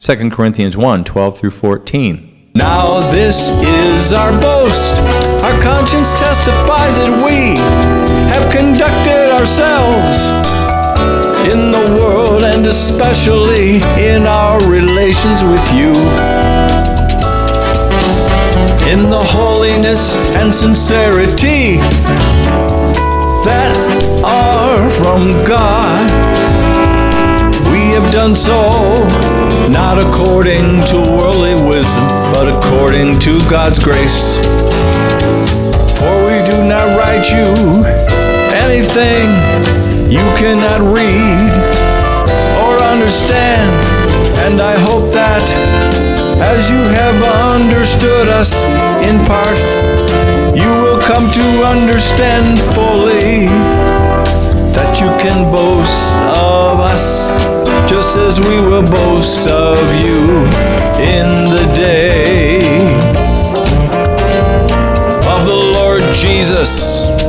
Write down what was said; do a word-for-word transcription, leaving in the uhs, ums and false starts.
Second Corinthians one, twelve through fourteen. Now this is our boast. Our conscience testifies that we have conducted ourselves in the world and especially in our relations with you, in the holiness and sincerity that are from God. We have done so not according to worldly wisdom, but according to God's grace. For we do not write you anything you cannot read or understand. And I hope that as you have understood us in part, you will come to understand fully that you can boast of us just as we will boast of you in the day of the Lord Jesus.